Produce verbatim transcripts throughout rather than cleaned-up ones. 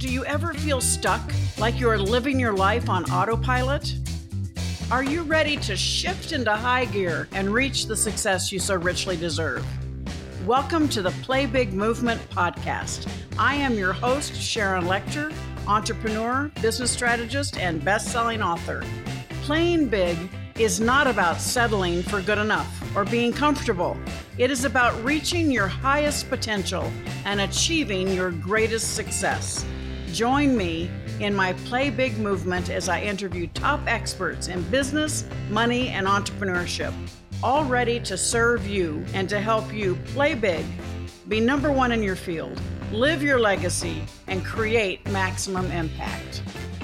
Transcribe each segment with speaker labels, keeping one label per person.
Speaker 1: Do you ever feel stuck, like you are living your life on autopilot? Are you ready to shift into high gear and reach the success you so richly deserve? Welcome to the Play Big Movement podcast. I am your host, Sharon Lechter, entrepreneur, business strategist, and best-selling author. Playing big is not about settling for good enough or being comfortable. It is about reaching your highest potential and achieving your greatest success. Join me in my Play Big movement as I interview top experts in business, money, and entrepreneurship, all ready to serve you and to help you play big, be number one in your field, live your legacy, and create maximum impact.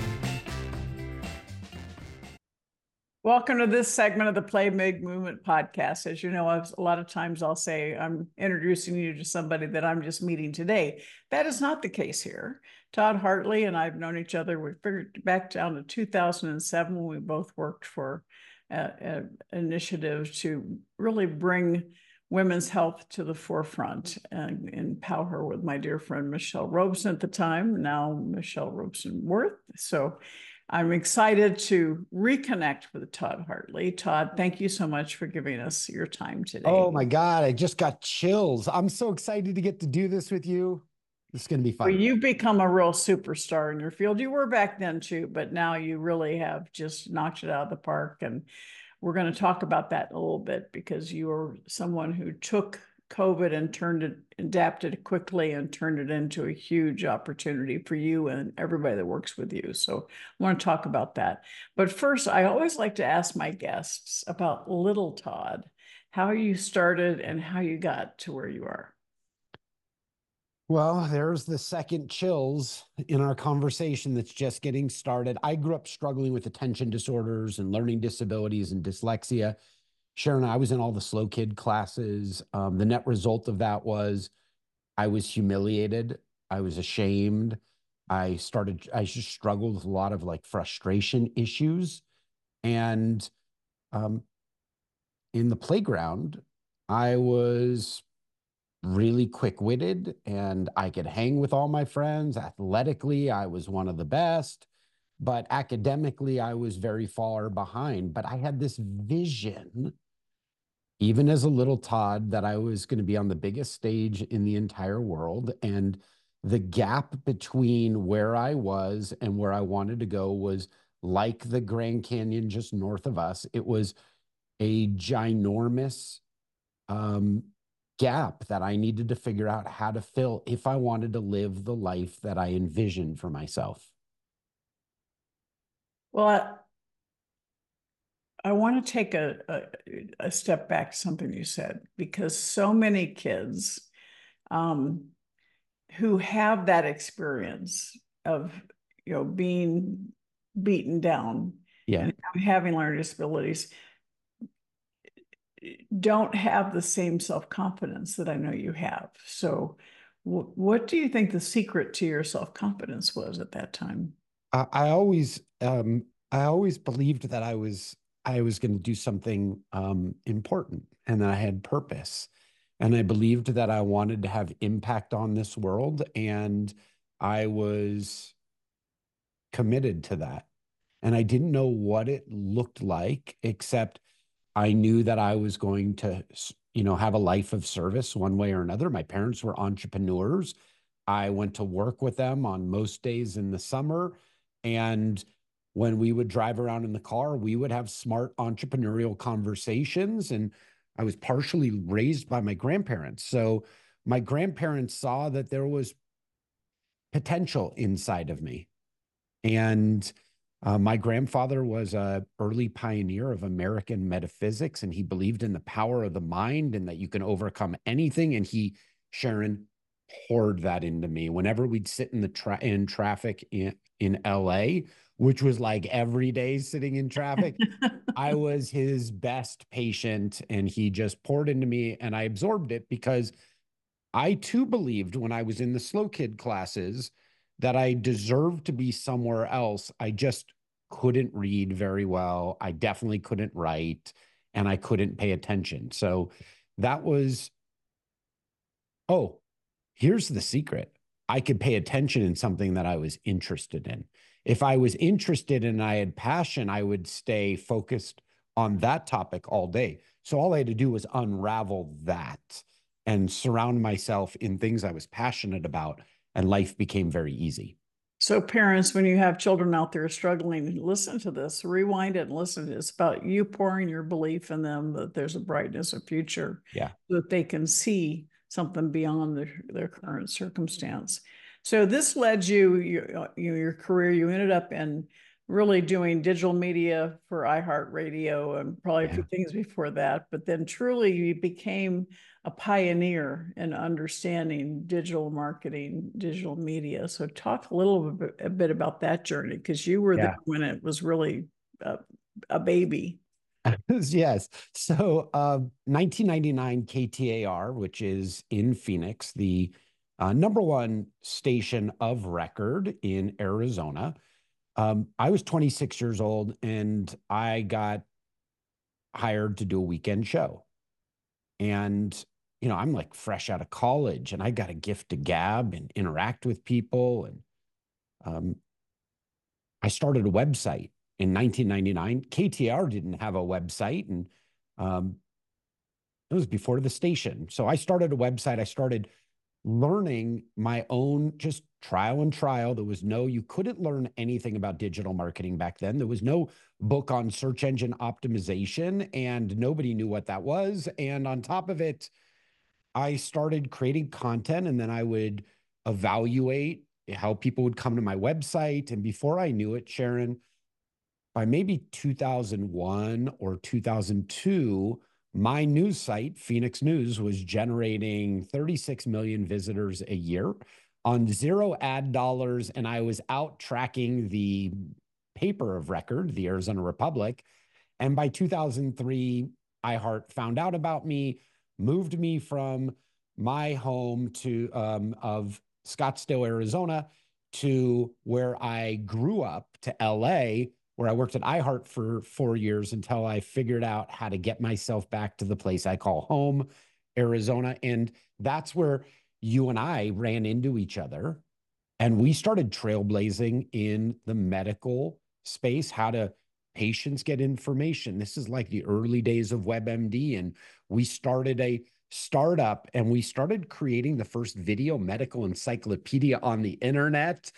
Speaker 1: Welcome to this segment of the Play Big Movement podcast. As you know, I've, a lot of times I'll say I'm introducing you to somebody that I'm just meeting today. That is not the case here. Todd Hartley and I've known each other. We figured back down to two thousand seven when we both worked for an initiative to really bring women's health to the forefront and empower her with my dear friend Michelle Robeson at the time, now Michelle Robeson Worth. So I'm excited to reconnect with Todd Hartley. Todd, thank you so much for giving us your time today.
Speaker 2: Oh my God, I just got chills. I'm so excited to get to do this with you. It's going to be fun.
Speaker 1: Well, you've become a real superstar in your field. You were back then too, but now you really have just knocked it out of the park. And we're going to talk about that a little bit because you are someone who took COVID and turned it, adapted quickly and turned it into a huge opportunity for you and everybody that works with you. So I want to talk about that. But first, I always like to ask my guests about little Todd, how you started and how you got to where you are.
Speaker 2: Well, there's the second chills in our conversation that's just getting started. I grew up struggling with attention disorders and learning disabilities and dyslexia. Sharon, I was in all the slow kid classes. Um, the net result of that was I was humiliated. I was ashamed. I started, I just struggled with a lot of like frustration issues. And um, in the playground, I was really quick-witted and I could hang with all my friends. Athletically, I was one of the best, but academically, I was very far behind. But I had this vision, even as a little Todd, that I was going to be on the biggest stage in the entire world. And the gap between where I was and where I wanted to go was like the Grand Canyon just north of us. It was a ginormous um, gap that I needed to figure out how to fill if I wanted to live the life that I envisioned for myself.
Speaker 1: Well, I, I want to take a, a, a step back to something you said, because so many kids um, who have that experience of, you know, being beaten down
Speaker 2: Yeah.
Speaker 1: and having learning disabilities don't have the same self-confidence that I know you have. So w- what do you think the secret to your self-confidence was at that time?
Speaker 2: I, I always, um, I always believed that I was, I was going to do something um, important and that I had purpose. And I believed that I wanted to have impact on this world. And I was committed to that. And I didn't know what it looked like, except I knew that I was going to, you know, have a life of service one way or another. My parents were entrepreneurs. I went to work with them on most days in the summer. And when we would drive around in the car, we would have smart entrepreneurial conversations. And I was partially raised by my grandparents. So my grandparents saw that there was potential inside of me. And Uh, my grandfather was an early pioneer of American metaphysics, and he believed in the power of the mind and that you can overcome anything. And he, Sharon, poured that into me. Whenever we'd sit in the tra in traffic in, in L A, which was like every day sitting in traffic, I was his best patient, and he just poured into me, and I absorbed it because I too believed when I was in the slow kid classes that I deserved to be somewhere else. I just couldn't read very well. I definitely couldn't write, and I couldn't pay attention. So that was, oh, here's the secret. I could pay attention in something that I was interested in. If I was interested and I had passion, I would stay focused on that topic all day. So all I had to do was unravel that and surround myself in things I was passionate about, and life became very easy.
Speaker 1: So parents, when you have children out there struggling, listen to this, rewind it and listen to it. It's about you pouring your belief in them that there's a brightness, a future,
Speaker 2: Yeah.
Speaker 1: so that they can see something beyond their, their current circumstance. So this led you, your, your career, you ended up in really doing digital media for iHeartRadio and probably a few
Speaker 2: Yeah.
Speaker 1: things before that, but then truly you became a pioneer in understanding digital marketing, digital media. So talk a little bit, a bit about that journey, because you were
Speaker 2: Yeah.
Speaker 1: there when it was really a, a baby.
Speaker 2: Yes. So uh, nineteen ninety-nine K T A R, which is in Phoenix, the uh, number one station of record in Arizona. Um, I was twenty-six years old and I got hired to do a weekend show. And, you know, I'm like fresh out of college and I got a gift to gab and interact with people. And um, I started a website in nineteen ninety-nine. K T R didn't have a website, and um, it was before the station. So I started a website. I started learning my own, just trial and trial. There was no, you couldn't learn anything about digital marketing back then. There was no book on search engine optimization, and nobody knew what that was. And on top of it, I started creating content, and then I would evaluate how people would come to my website. And before I knew it, Sharon, by maybe two thousand one or two thousand two, my news site, Phoenix News, was generating thirty-six million visitors a year on zero ad dollars. And I was out tracking the paper of record, the Arizona Republic. And by two thousand three, iHeart found out about me, moved me from my home to um, of Scottsdale, Arizona, to where I grew up, to L A, where I worked at iHeart for four years until I figured out how to get myself back to the place I call home, Arizona. And that's where you and I ran into each other. And we started trailblazing in the medical space, how to patients get information. This is like the early days of WebMD. And we started a startup and we started creating the first video medical encyclopedia on the internet.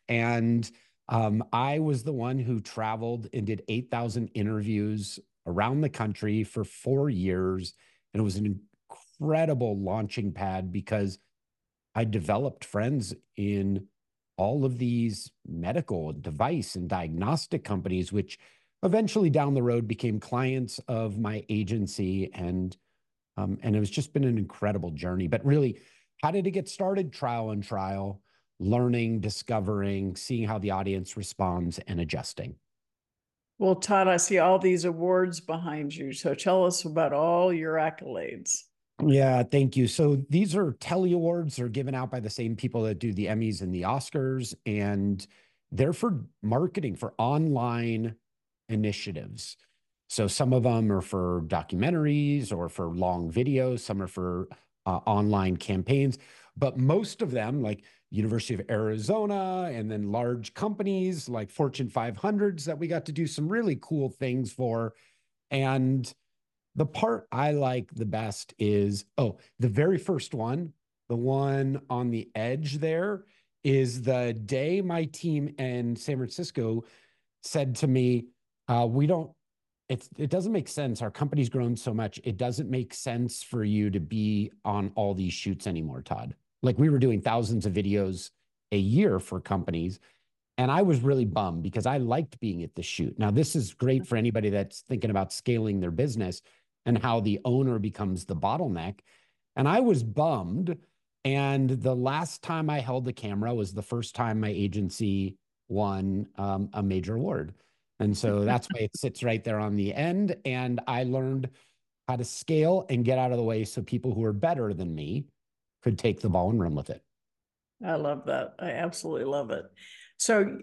Speaker 2: And um, I was the one who traveled and did eight thousand interviews around the country for four years. And it was an incredible launching pad because I developed friends in all of these medical device and diagnostic companies, which eventually down the road became clients of my agency. And um, and it was just been an incredible journey. But really, how did it get started? Trial and trial, learning, discovering, seeing how the audience responds, and adjusting.
Speaker 1: Well, Todd, I see all these awards behind you. So tell us about all your accolades.
Speaker 2: Yeah, thank you. So these are Telly Awards. They're given out by the same people that do the Emmys and the Oscars, and they're for marketing, for online initiatives. So some of them are for documentaries or for long videos. Some are for uh, online campaigns, but most of them, like University of Arizona, and then large companies like Fortune five hundreds that we got to do some really cool things for. And the part I like the best is, oh, the very first one, the one on the edge there, is the day my team in San Francisco said to me, uh, we don't, it's, it doesn't make sense. Our company's grown so much. It doesn't make sense for you to be on all these shoots anymore, Todd. Like we were doing thousands of videos a year for companies. And I was really bummed because I liked being at the shoot. Now, this is great for anybody that's thinking about scaling their business and how the owner becomes the bottleneck. And I was bummed. And the last time I held the camera was the first time my agency won um, a major award. And so that's why it sits right there on the end. And I learned how to scale and get out of the way so people who are better than me could take the ball and run with it.
Speaker 1: I love that. I absolutely love it. So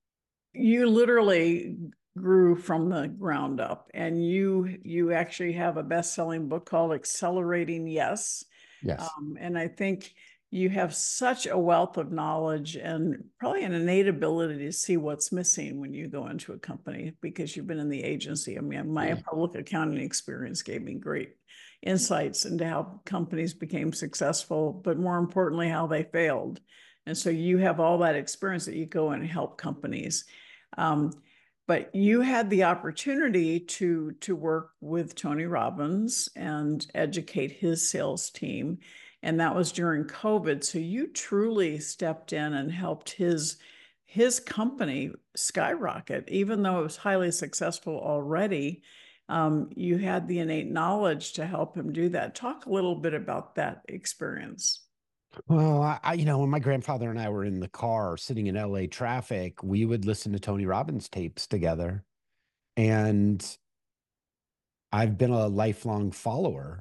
Speaker 1: you literally grew from the ground up, and you you actually have a best-selling book called Accelerating Yes.
Speaker 2: Yes.
Speaker 1: Um, and I think you have such a wealth of knowledge and probably an innate ability to see what's missing when you go into a company because you've been in the agency. I mean, my public accounting experience gave me great insights into how companies became successful, but more importantly, how they failed. And so you have all that experience that you go and help companies. Um, but you had the opportunity to, to work with Tony Robbins and educate his sales team. And that was during COVID. So you truly stepped in and helped his, his company skyrocket, even though it was highly successful already. Um, you had the innate knowledge to help him do that. Talk a little bit about that experience.
Speaker 2: Well, I, I, you know, when my grandfather and I were in the car sitting in L A traffic, we would listen to Tony Robbins tapes together. And I've been a lifelong follower.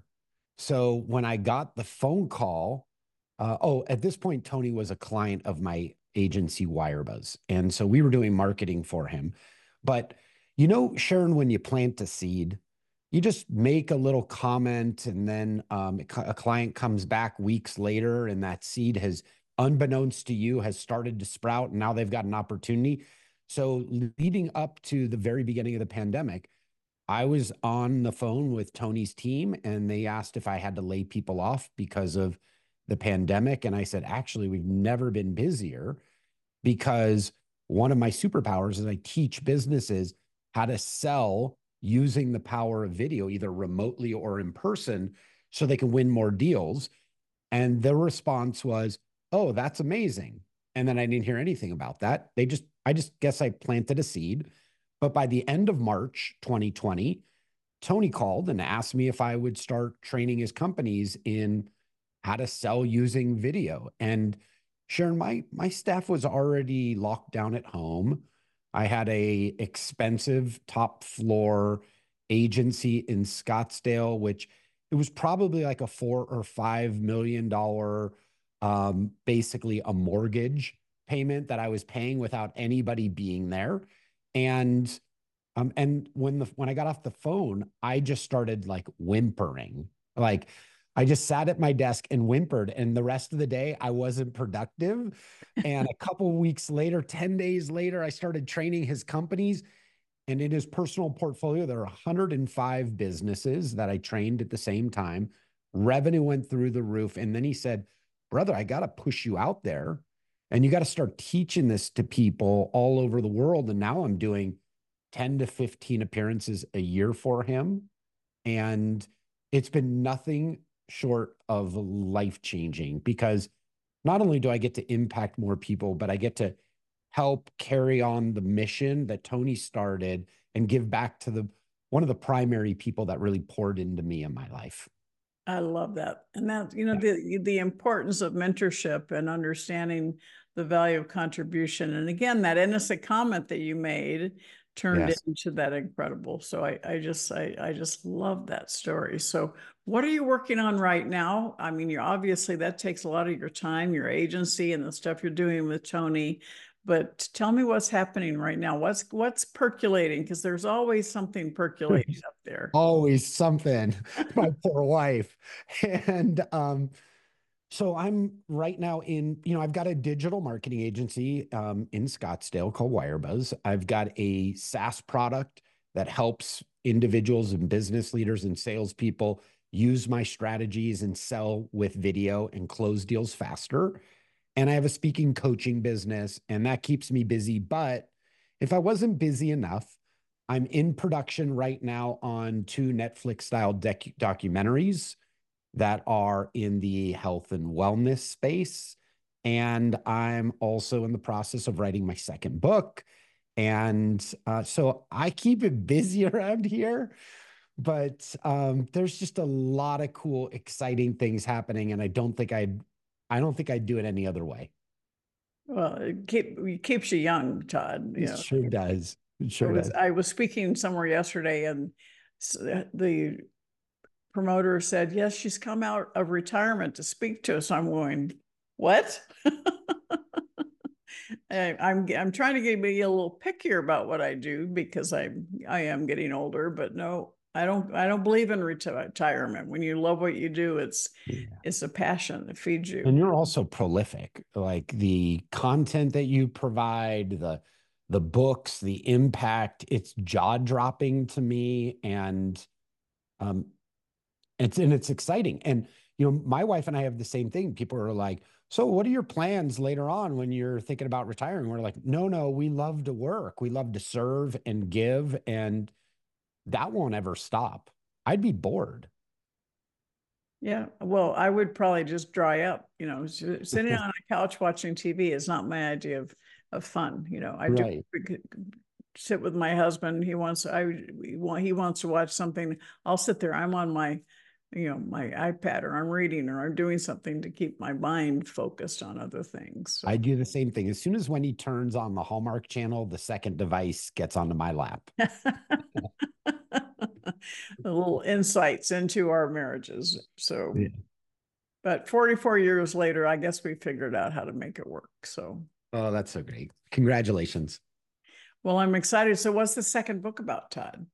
Speaker 2: So when I got the phone call, uh, oh, at this point, Tony was a client of my agency, Wirebuzz. And so we were doing marketing for him. But, you know, Sharon, when you plant a seed, you just make a little comment and then um, a client comes back weeks later and that seed has, unbeknownst to you, has started to sprout and now they've got an opportunity. So leading up to the very beginning of the pandemic, I was on the phone with Tony's team and they asked if I had to lay people off because of the pandemic. And I said, actually, we've never been busier because one of my superpowers is I teach businesses how to sell using the power of video, either remotely or in person, so they can win more deals. And the response was, oh, that's amazing. And then I didn't hear anything about that. They just, I just guess I planted a seed. But by the end of March twenty twenty, Tony called and asked me if I would start training his companies in how to sell using video. And Sharon, my, my staff was already locked down at home. I had a expensive top floor agency in Scottsdale, which it was probably like a four or five million dollar, um, basically a mortgage payment that I was paying without anybody being there. And um, and when the when I got off the phone, I just started like whimpering. Like I just sat at my desk and whimpered, and the rest of the day I wasn't productive. And a couple of weeks later, ten days later, I started training his companies. And in his personal portfolio, there are one hundred five businesses that I trained at the same time. Revenue went through the roof. And then he said, brother, I got to push you out there and you got to start teaching this to people all over the world. And now I'm doing ten to fifteen appearances a year for him. And it's been nothing short of life-changing because not only do I get to impact more people, but I get to help carry on the mission that Tony started and give back to the one of the primary people that really poured into me in my life.
Speaker 1: I love that. And that, you know, the the importance of mentorship and understanding the value of contribution. And again, that innocent comment that you made turned
Speaker 2: Yes.
Speaker 1: into that incredible. So I, I just I, I just love that story. So what are you working on right now? I mean, you're obviously that takes a lot of your time, your agency and the stuff you're doing with Tony. But tell me what's happening right now. What's what's percolating? Because there's always something percolating up there.
Speaker 2: Always something. My poor wife. And um, so I'm right now in, you know, I've got a digital marketing agency um, in Scottsdale called Wirebuzz. I've got a SaaS product that helps individuals and business leaders and salespeople use my strategies and sell with video and close deals faster. And I have a speaking coaching business, and that keeps me busy. But if I wasn't busy enough, I'm in production right now on two Netflix style documentaries that are in the health and wellness space. And I'm also in the process of writing my second book. And uh, so I keep it busy around here, but um, there's just a lot of cool, exciting things happening. And I don't think I'd, I don't think I'd do it any other way.
Speaker 1: Well, it, keep, it keeps you young, Todd. You
Speaker 2: It
Speaker 1: know,
Speaker 2: sure does. It sure
Speaker 1: I was
Speaker 2: does.
Speaker 1: I was speaking somewhere yesterday, and the promoter said, "Yes, she's come out of retirement to speak to us." I'm going, "What?" I, I'm I'm trying to get be a little pickier about what I do because I I am getting older, but no, I don't I don't believe in reti- retirement. When you love what you do, it's
Speaker 2: Yeah.
Speaker 1: it's a passion that feeds you.
Speaker 2: And you're also prolific. Like the content that you provide, the the books, the impact, it's jaw-dropping to me. And um it's and it's exciting. And you know, my wife and I have the same thing. People are like, so what are your plans later on when you're thinking about retiring? We're like, no, no, we love to work. We love to serve and give, and that won't ever stop. I'd be bored.
Speaker 1: Yeah, well, I would probably just dry up. You know, sitting on a couch watching T V is not my idea of of fun. You know, I do
Speaker 2: Right.
Speaker 1: sit with my husband. He wants I want he wants to watch something. I'll sit there. I'm on my, you know, my iPad, or I'm reading, or I'm doing something to keep my mind focused on other things. So.
Speaker 2: I do the same thing. As soon as when he turns on the Hallmark channel, the second device gets onto my lap.
Speaker 1: Little insights into our marriages. So,
Speaker 2: Yeah.
Speaker 1: but forty-four years later, I guess we figured out how to make it work. So,
Speaker 2: Oh, that's so great. Congratulations.
Speaker 1: well, I'm excited. So, what's the second book about, Todd?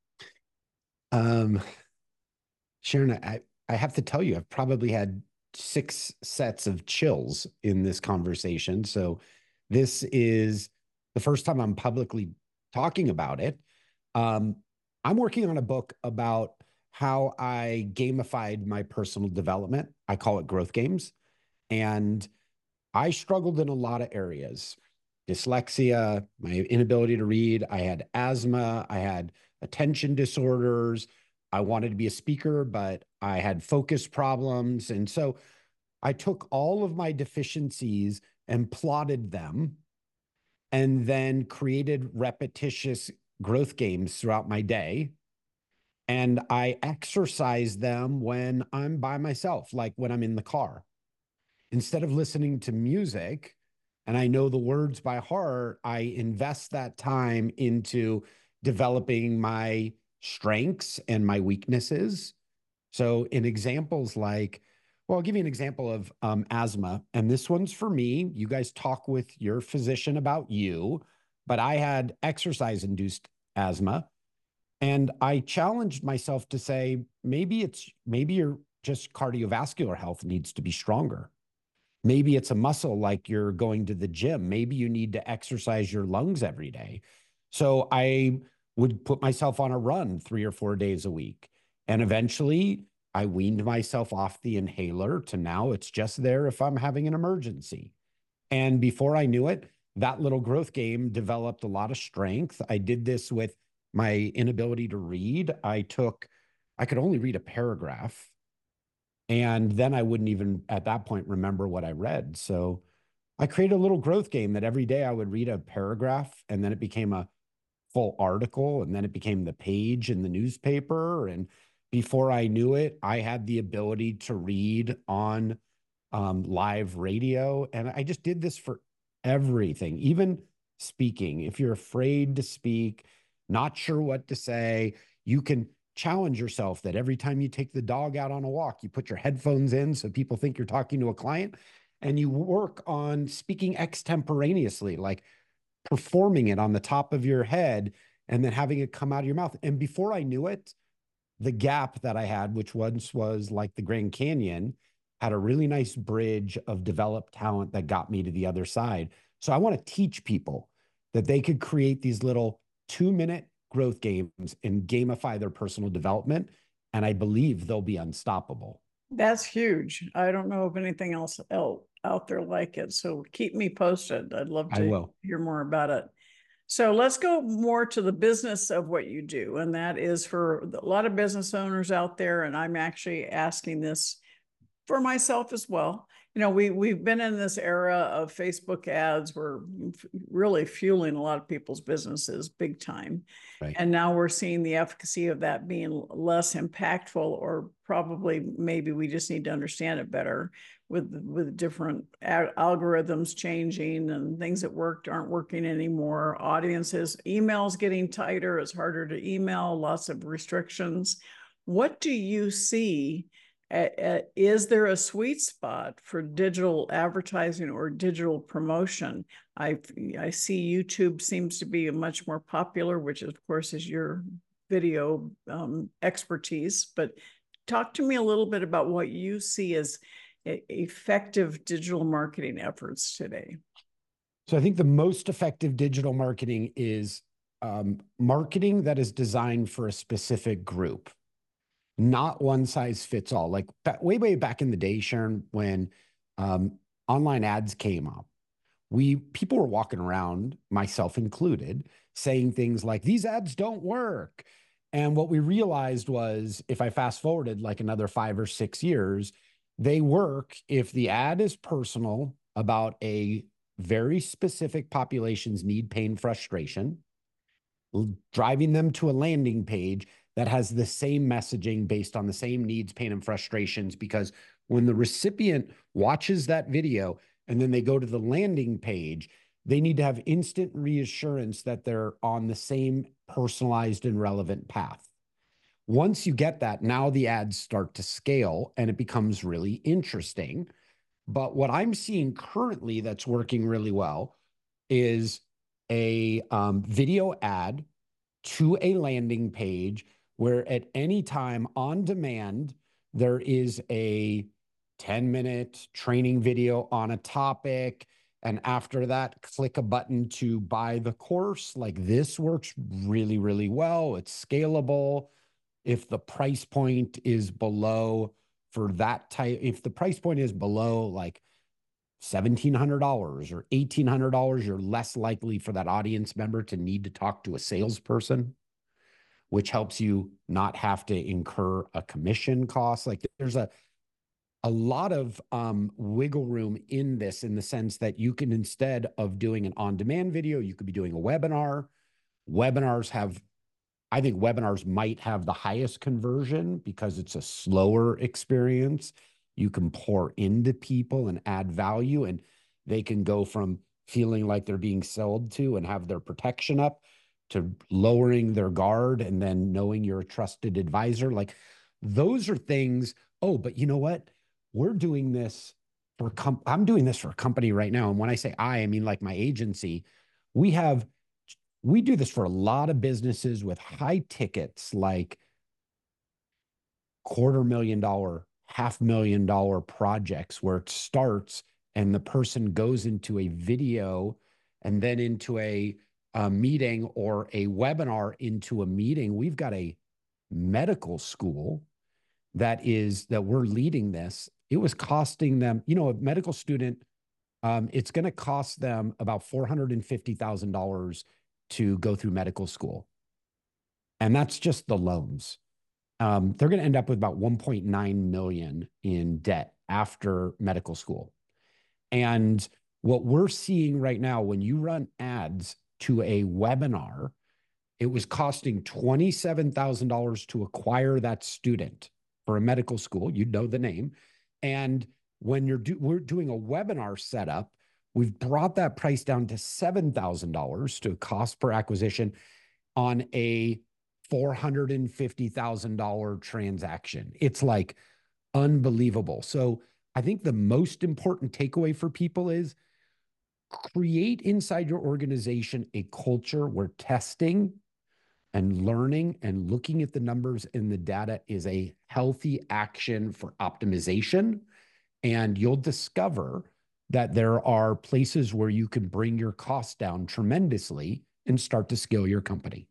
Speaker 2: Um, Sharon, I, I have to tell you, I've probably had six sets of chills in this conversation. So this is the first time I'm publicly talking about it. Um, I'm working on a book about how I gamified my personal development. I call it growth games. And I struggled in a lot of areas. Dyslexia, my inability to read. I had asthma. I had attention disorders. I wanted to be a speaker, but I had focus problems. And so I took all of my deficiencies and plotted them and then created repetitious growth games throughout my day. And I exercise them when I'm by myself, like when I'm in the car. Instead of listening to music and I know the words by heart, I invest that time into developing my strengths and my weaknesses. So, in examples like, well, I'll give you an example of um, asthma. And this one's for me. You guys talk with your physician about you, but I had exercise induced asthma. And I challenged myself to say, maybe it's, maybe your just cardiovascular health needs to be stronger. Maybe it's a muscle like you're going to the gym. Maybe you need to exercise your lungs every day. So I would put myself on a run three or four days a week. And eventually I weaned myself off the inhaler to now it's just there if I'm having an emergency. And before I knew it, that little growth game developed a lot of strength. I did this with my inability to read. I took, I could only read a paragraph. And then I wouldn't even at that point remember what I read. So I created a little growth game that every day I would read a paragraph and then it became a full article and then it became the page in the newspaper. And before I knew it, I had the ability to read on um, live radio. And I just did this for everything, even speaking. If you're afraid to speak, not sure what to say, you can challenge yourself that every time you take the dog out on a walk, you put your headphones in so people think you're talking to a client and you work on speaking extemporaneously, like performing it on the top of your head and then having it come out of your mouth. And before I knew it, the gap that I had, which once was like the Grand Canyon, had a really nice bridge of developed talent that got me to the other side. So I want to teach people that they could create these little two minute growth games and gamify their personal development. And I believe they'll be unstoppable.
Speaker 1: That's huge. I don't know of anything else out there like it. So keep me posted. I'd love
Speaker 2: I
Speaker 1: to
Speaker 2: will.
Speaker 1: hear more about it. So let's go more to the business of what you do. And that is for a lot of business owners out there. And I'm actually asking this for myself as well. You know, we, we've been in this era of Facebook ads. We're really fueling a lot of people's businesses big time.
Speaker 2: Right.
Speaker 1: And now we're seeing the efficacy of that being less impactful, or probably maybe we just need to understand it better with, with different algorithms changing and things that worked aren't working anymore. Audiences, emails getting tighter. It's harder to email, lots of restrictions. What do you see? Uh, is there a sweet spot for digital advertising or digital promotion? I I see YouTube seems to be much more popular, which of course is your video um, expertise, but talk to me a little bit about what you see as effective digital marketing efforts today.
Speaker 2: So I think the most effective digital marketing is um, marketing that is designed for a specific group, not one size fits all. Like way, way back in the day, Sharon, when um, online ads came up, we people were walking around, myself included, saying things like, these ads don't work. And what we realized was, if I fast forwarded like another five or six years, they work if the ad is personal about a very specific population's need, pain, frustration, driving them to a landing page that has the same messaging based on the same needs, pain, and frustrations. Because when the recipient watches that video and then they go to the landing page, they need to have instant reassurance that they're on the same personalized and relevant path. Once you get that, now the ads start to scale and it becomes really interesting. But what I'm seeing currently that's working really well is a um, video ad to a landing page where at any time on demand, there is a ten minute training video on a topic. And after that, click a button to buy the course. Like, this works really, really well. It's scalable. If the price point is below for that type, if the price point is below like seventeen hundred dollars or eighteen hundred dollars, you're less likely for that audience member to need to talk to a salesperson, which helps you not have to incur a commission cost. Like, there's a a lot of um, wiggle room in this, in the sense that you can, instead of doing an on-demand video, you could be doing a webinar. Webinars have, I think webinars might have the highest conversion because it's a slower experience. You can pour into people and add value, and they can go from feeling like they're being sold to and have their protection up to lowering their guard and then knowing you're a trusted advisor. Like, those are things. Oh, but you know what? We're doing this for, com- I'm doing this for a company right now. And when I say I, I mean like my agency. We have, we do this for a lot of businesses with high tickets, like quarter million dollar, half million dollar projects, where it starts and the person goes into a video and then into a, a meeting, or a webinar into a meeting. We've got a medical school that is, that we're leading this. It was costing them, you know, a medical student, um, it's going to cost them about four hundred fifty thousand dollars to go through medical school. And that's just the loans. Um, they're going to end up with about one point nine million in debt after medical school. And what we're seeing right now, when you run ads to a webinar, it was costing twenty-seven thousand dollars to acquire that student for a medical school. You know the name. And when you're do, we're doing a webinar setup, we've brought that price down to seven thousand dollars to cost per acquisition on a four hundred fifty thousand dollars transaction. It's like unbelievable. So I think the most important takeaway for people is, create inside your organization a culture where testing and learning and looking at the numbers and the data is a healthy action for optimization. And you'll discover that there are places where you can bring your costs down tremendously and start to scale your company.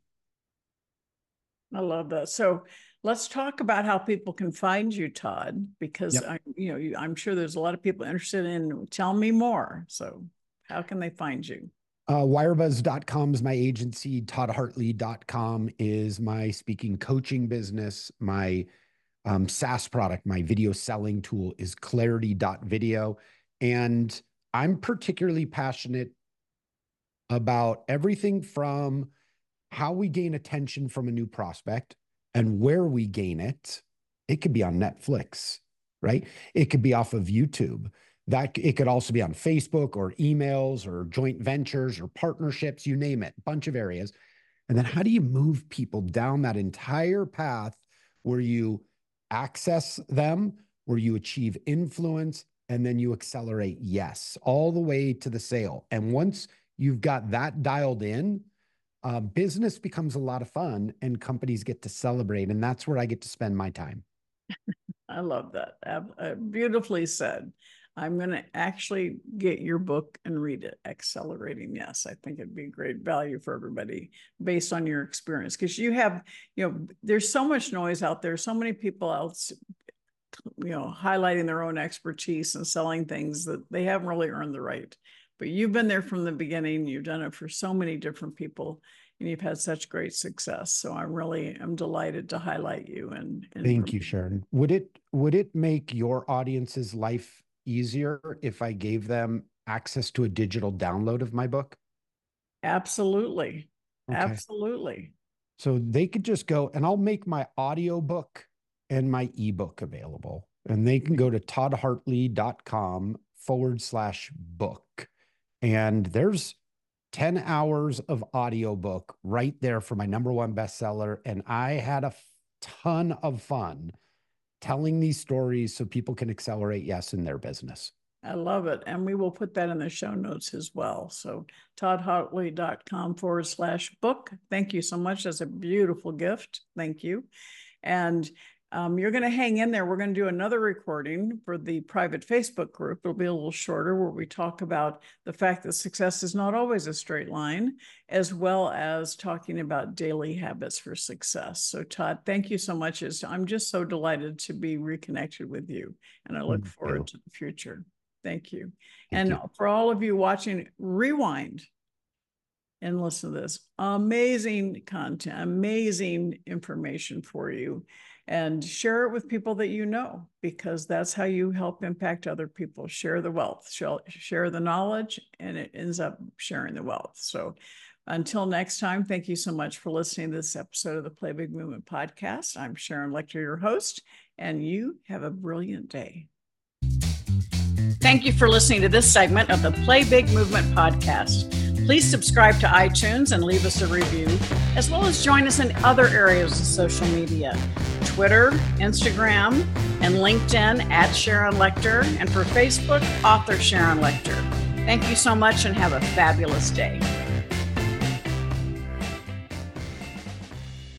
Speaker 1: I love that. So let's talk about how people can find you, Todd, because yep. I, you know, I'm sure there's a lot of people interested in, tell me more. So how can they find you?
Speaker 2: Uh, wirebuzz dot com is my agency. todd hartley dot com is my speaking coaching business. My um, SaaS product, my video selling tool, is clarity dot video. And I'm particularly passionate about everything from how we gain attention from a new prospect and where we gain it. It could be on Netflix, right? It could be off of YouTube. That it could also be on Facebook or emails or joint ventures or partnerships, you name it, a bunch of areas. And then how do you move people down that entire path where you access them, where you achieve influence, and then you accelerate yes, all the way to the sale. And once you've got that dialed in, uh, business becomes a lot of fun and companies get to celebrate. And that's where I get to spend my time.
Speaker 1: I love that. Uh, beautifully said. I'm going to actually get your book and read it. Accelerating Yes. I think it'd be great value for everybody based on your experience. Because you have, you know, there's so much noise out there, so many people else, you know, highlighting their own expertise and selling things that they haven't really earned the right. But you've been there from the beginning. You've done it for so many different people, and you've had such great success. So I'm really, I'm delighted to highlight you. And, and
Speaker 2: thank you, Sharon. Would it, would it make your audience's life easier if I gave them access to a digital download of my book?
Speaker 1: Absolutely.
Speaker 2: Okay.
Speaker 1: Absolutely.
Speaker 2: So they could just go, and I'll make my audio book and my ebook available. And they can go to toddhartley.com forward slash book. And there's ten hours of audiobook right there for my number one bestseller. And I had a ton of fun telling these stories so people can accelerate yes in their business.
Speaker 1: I love it. And we will put that in the show notes as well. So toddhartley.com forward slash book. Thank you so much. That's a beautiful gift. Thank you. And um, you're going to hang in there. We're going to do another recording for the private Facebook group. It'll be a little shorter, where we talk about the fact that success is not always a straight line, as well as talking about daily habits for success. So Todd, thank you so much. I'm just so delighted to be reconnected with you, and I look
Speaker 2: Thank
Speaker 1: forward
Speaker 2: you.
Speaker 1: to the future. Thank you.
Speaker 2: Thank
Speaker 1: and
Speaker 2: you.
Speaker 1: For all of you watching, rewind and listen to this. Amazing content, amazing information for you. And share it with people that you know, because that's how you help impact other people. Share the wealth, share the knowledge, and it ends up sharing the wealth. So until next time, thank you so much for listening to this episode of the Play Big Movement podcast. I'm Sharon Lechter, your host, and you have a brilliant day. Thank you for listening to this segment of the Play Big Movement podcast. Please subscribe to iTunes and leave us a review, as well as join us in other areas of social media, Twitter, Instagram, and LinkedIn at Sharon Lechter, and for Facebook, author Sharon Lechter. Thank you so much and have a fabulous day.